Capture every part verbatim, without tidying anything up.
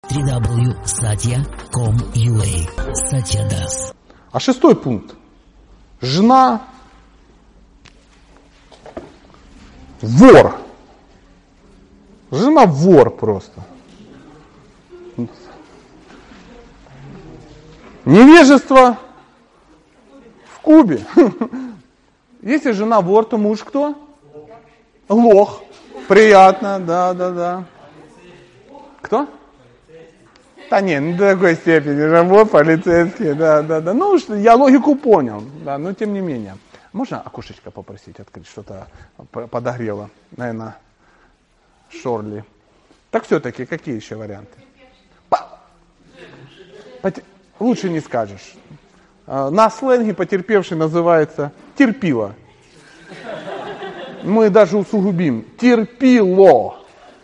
дабл ю дабл ю дабл ю точка сатья точка ком точка ю а. Сатья Das. А шестой пункт. Жена вор. Жена вор просто. Невежество в кубе. Если жена вор, то муж кто? Лох. Приятно, да, да, да. Кто? Да не, не до такой степени. Работ, полицейский, да, да, да. Ну, я логику понял, да, но тем не менее. Можно окошечко попросить открыть? Что-то подогрело, наверное, Шорли. Так все-таки, какие еще варианты? Пот... Лучше не скажешь. На сленге потерпевший называется терпило. Мы даже усугубим. Терпило.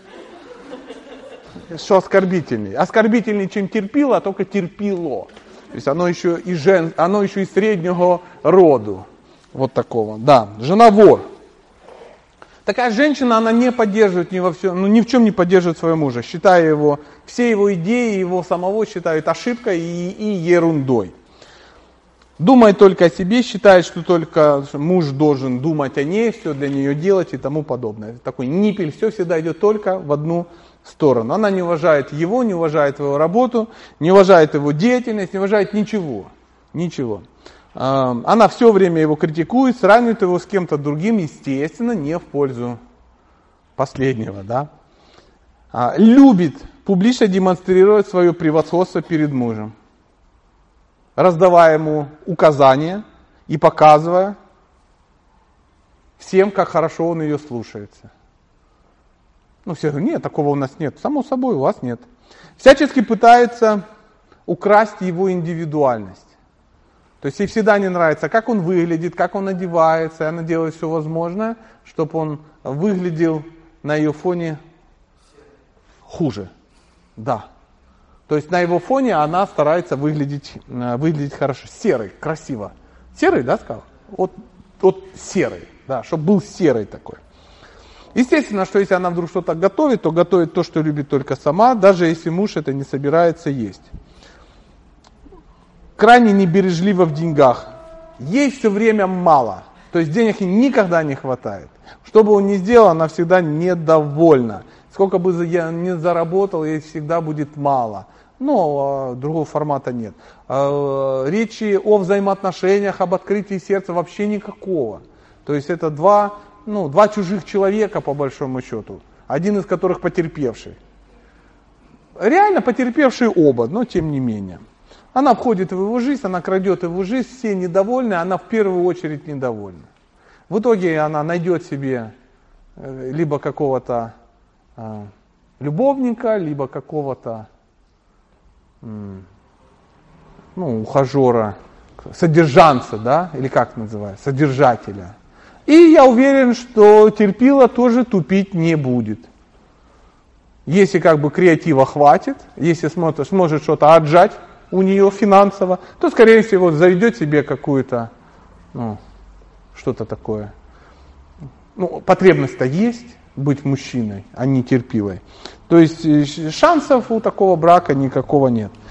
Что оскорбительней? Оскорбительней, чем терпило, а только терпило. То есть оно еще и жен... оно еще и среднего роду. Вот такого. Да, жена вор. Такая женщина, она не поддерживает ни во всем, ну, ни в чем не поддерживает своего мужа, считая его, все его идеи, его самого считают ошибкой и, и ерундой. Думает только о себе, считает, что только муж должен думать о ней, все для нее делать и тому подобное. Такой ниппель, все всегда идет только в одну сторону. Она не уважает его, не уважает его работу, не уважает его деятельность, не уважает ничего. Ничего. Она все время его критикует, сравнивает его с кем-то другим, естественно, не в пользу последнего. Да? Любит публично демонстрировать свое превосходство перед мужем, раздавая ему указания и показывая всем, как хорошо он ее слушается. Ну, все говорят, нет, такого у нас нет. Само собой, у вас нет. Всячески пытается украсть его индивидуальность. То есть ей всегда не нравится, как он выглядит, как он одевается, и она делает все возможное, чтобы он выглядел на ее фоне хуже. Да. То есть на его фоне она старается выглядеть, выглядеть хорошо. Серый, красиво. Серый, да, сказал? Вот, вот серый, да, чтобы был серый такой. Естественно, что если она вдруг что-то готовит, то готовит то, что любит только сама, даже если муж это не собирается есть. Крайне небережлива в деньгах. Ей все время мало. То есть денег ей никогда не хватает. Что бы он ни сделал, она всегда недовольна. Сколько бы я ни заработал, ей всегда будет мало. Но другого формата нет. Речи о взаимоотношениях, об открытии сердца вообще никакого. То есть это два, ну, два чужих человека, по большому счету. Один из которых потерпевший. Реально потерпевшие оба, но тем не менее. Она входит в его жизнь, она крадет его жизнь, все недовольны, она в первую очередь недовольна. В итоге она найдет себе либо какого-то э, любовника, либо какого-то э, ну, ухажера, содержанца, да, или как называется, содержателя. И я уверен, что терпила тоже тупить не будет. Если как бы креатива хватит, если сможет, сможет что-то отжать у нее финансово, то, скорее всего, заведет себе какую-то, ну, что-то такое. Ну, потребность-то есть быть мужчиной, а не терпилой. То есть шансов у такого брака никакого нет.